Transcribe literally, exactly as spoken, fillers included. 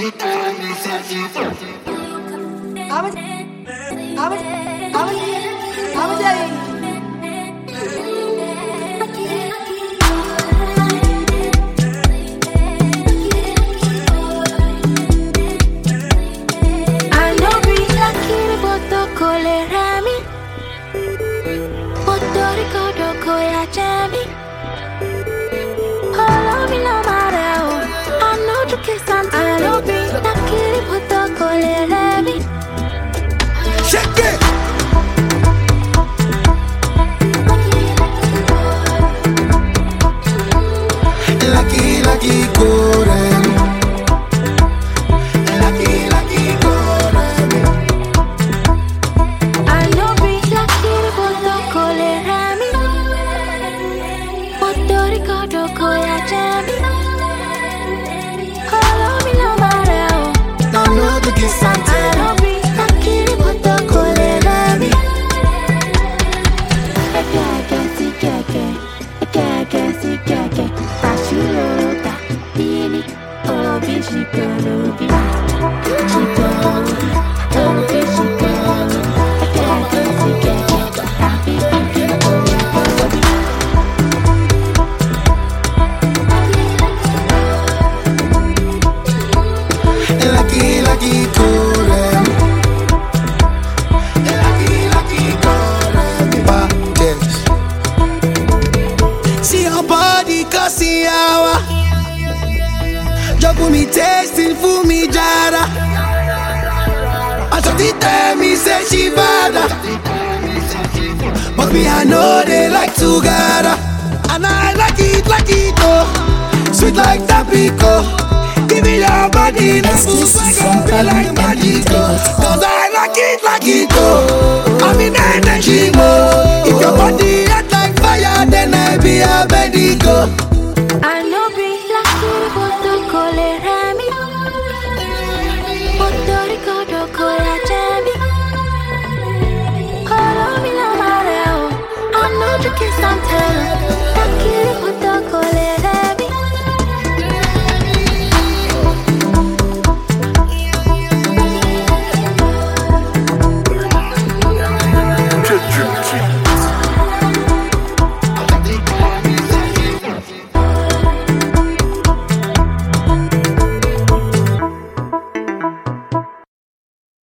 I'm a, I'm a, I'm a, I'm a day. I know be lucky, but the colerami. Puerto Rico, do coya jammy. All of me no matter. I know to kiss and I know be lucky, but the colerami. Check it. Lucky, lucky, golden. Lucky, lucky, golden. I know be lucky, but the colerami. Puerto Rico, do coya jammy. All of me no matter. I know to kiss and I know be lucky, but the colerami. Lucky, lucky, golden. Lucky, lucky, golden. Yes. See your body, cause see our Jogo me tasting for me jara. I shot it tell me say she bad. But me I know they like together. And I like it, like it oh. Sweet like Tampico. Give me your body, let's move like be like magic oh. Cause I like it, like it oh. I'm in energy mode. If your body hot like fire, then I be a medico. I know be lucky, but the colerami. Puerto Rico, do coya jammy. All of me no matter. I know to kiss and tell. Lucky, but the colerami.